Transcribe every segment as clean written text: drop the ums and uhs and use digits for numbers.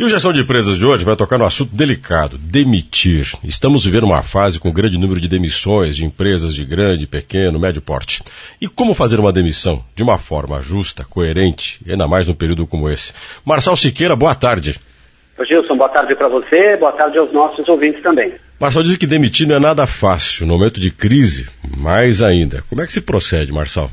E o Gestão de Empresas de hoje vai tocar no assunto delicado, demitir. Estamos vivendo uma fase com grande número de demissões de empresas de grande, pequeno, médio porte. E como fazer uma demissão de uma forma justa, coerente, e ainda mais num período como esse? Marçal Siqueira, boa tarde. Ô Gilson, boa tarde para você, boa tarde aos nossos ouvintes também. Marçal diz que demitir não é nada fácil, no momento de crise, mais ainda. Como é que se procede, Marçal?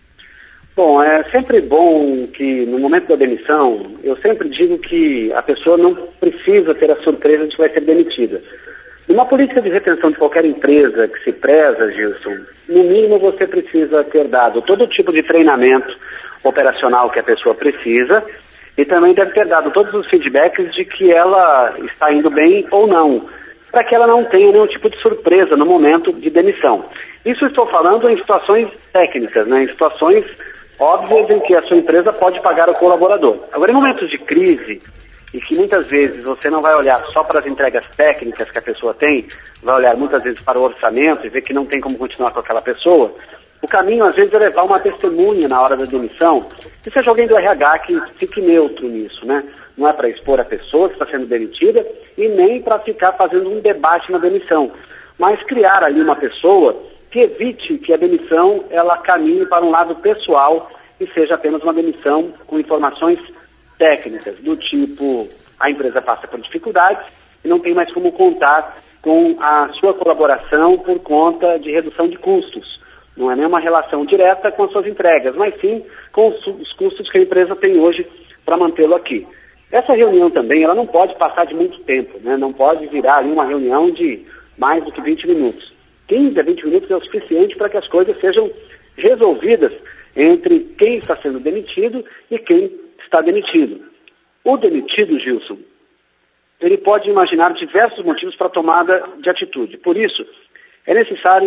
Bom, é sempre bom que no momento da demissão, eu sempre digo que a pessoa não precisa ter a surpresa de que vai ser demitida. Numa política de retenção de qualquer empresa que se preza, Gilson, no mínimo você precisa ter dado todo tipo de treinamento operacional que a pessoa precisa e também deve ter dado todos os feedbacks de que ela está indo bem ou não, para que ela não tenha nenhum tipo de surpresa no momento de demissão. Isso estou falando em situações técnicas, né, em situações óbvias em que a sua empresa pode pagar o colaborador. Agora, em momentos de crise, e que muitas vezes você não vai olhar só para as entregas técnicas que a pessoa tem, vai olhar muitas vezes para o orçamento e ver que não tem como continuar com aquela pessoa, o caminho às vezes é levar uma testemunha na hora da demissão, que seja alguém do RH que fique neutro nisso, né? Não é para expor a pessoa que está sendo demitida e nem para ficar fazendo um debate na demissão, mas criar ali uma pessoa que evite que a demissão ela caminhe para um lado pessoal e seja apenas uma demissão com informações técnicas, do tipo, a empresa passa por dificuldades e não tem mais como contar com a sua colaboração por conta de redução de custos. Não é nenhuma relação direta com as suas entregas, mas sim com os custos que a empresa tem hoje para mantê-lo aqui. Essa reunião também, ela não pode passar de muito tempo, né? Não pode virar ali uma reunião de mais do que 20 minutos. 15 a 20 minutos é o suficiente para que as coisas sejam resolvidas entre quem está sendo demitido e quem está demitido. O demitido, Gilson, ele pode imaginar diversos motivos para a tomada de atitude. Por isso, é necessário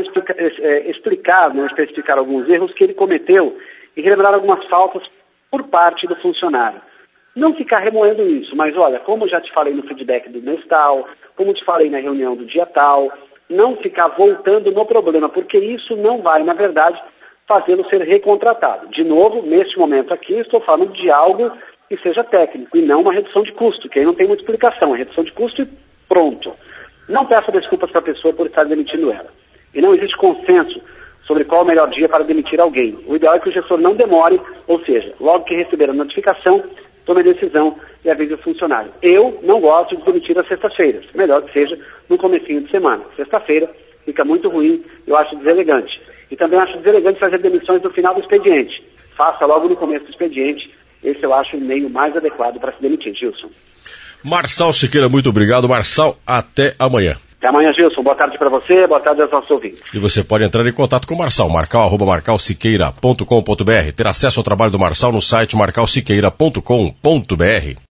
especificar alguns erros que ele cometeu e relembrar algumas faltas por parte do funcionário. Não ficar remoendo isso, mas olha, como já te falei no feedback do mês tal, como te falei na reunião do dia tal, não ficar voltando no problema, porque isso não vai, na verdade, fazê-lo ser recontratado. De novo, neste momento aqui, estou falando de algo que seja técnico e não uma redução de custo, que aí não tem muita explicação, é redução de custo e pronto. Não peça desculpas para a pessoa por estar demitindo ela. E não existe consenso sobre qual é o melhor dia para demitir alguém. O ideal é que o gestor não demore, ou seja, logo que receber a notificação, tome a decisão e avise o funcionário. Eu não gosto de demitir às sextas-feiras. Melhor que seja no comecinho de semana. Sexta-feira fica muito ruim, eu acho deselegante. E também acho deselegante fazer demissões no final do expediente. Faça logo no começo do expediente. Esse eu acho o meio mais adequado para se demitir, Gilson. Marçal Siqueira, muito obrigado. Marçal, até amanhã. Até amanhã, Gilson. Boa tarde para você, boa tarde aos nossos ouvintes. E você pode entrar em contato com o Marçal, marcal@marcalsiqueira.com.br. Ter acesso ao trabalho do Marçal no site marcalsiqueira.com.br.